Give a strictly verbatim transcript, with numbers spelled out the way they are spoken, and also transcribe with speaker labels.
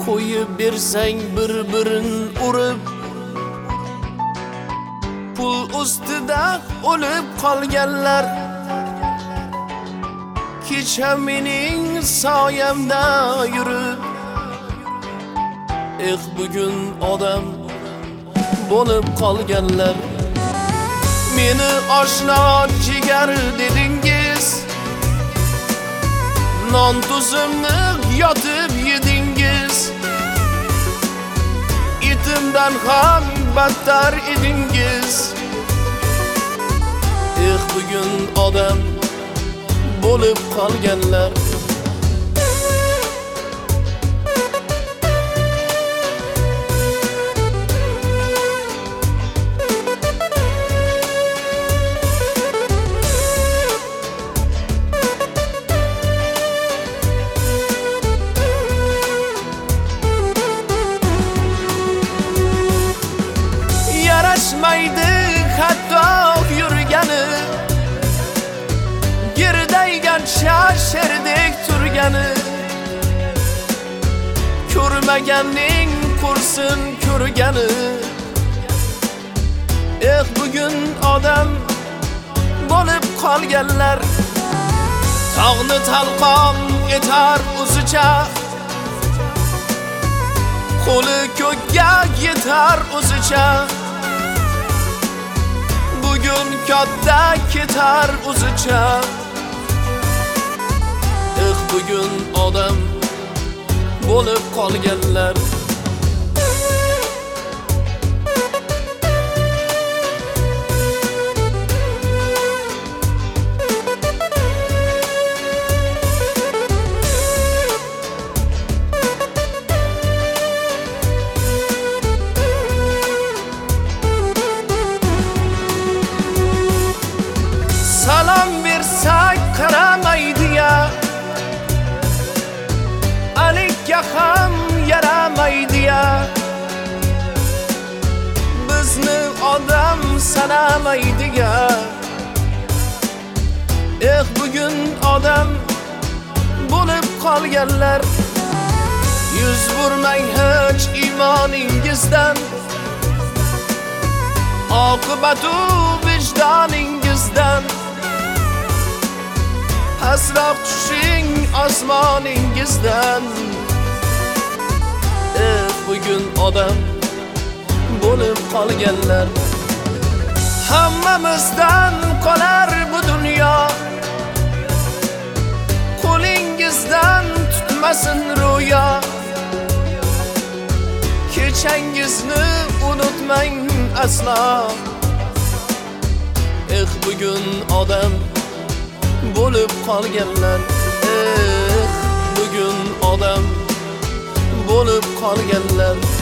Speaker 1: qo'yib bersang bir-birin urib, pul ustida o'lib qolganlar. Kecha mening soyamda yurib, eh bugun odam bo'lib qolganlar. Meni oshna jigar dedingiz, non tuzimni yotib yedingiz. Itimdan ham battar edingiz. Eh bugun odam bo'lib qolganlar. Yarashmaydi hatto yurgani, girdaygancha sherdek turgani. Ko'rmaganning ko'rsin ko'rgani. Eh bugun odam bo'lib qolganlar. Tog'ni talqon etar o'zicha, qo'li ko'kka yetar o'zicha. Bugun katta ketar o'zicha. Eh bugun odam bo'lib qolganlar. Salom bersak qaramaydi ya, alikka ham yaramaydi ya. Bizni odam sanamaydi ya. Eh bugun odam bo'lib qolganlar. Yuz burmang hech iymoningizdan, oqibatu vijdoningizdan. Hasroq tushing osmoningizdan. Eh bugun odam bo'lib qolganlar. Hammamizdan qolar bu dunyo, qo'lingizdan tutmasin ro'yo. Kechangizni unutmang aslo. Eh bugun odam bo'lib qolganlar. Eh bugun odam bo'lib qolganlar.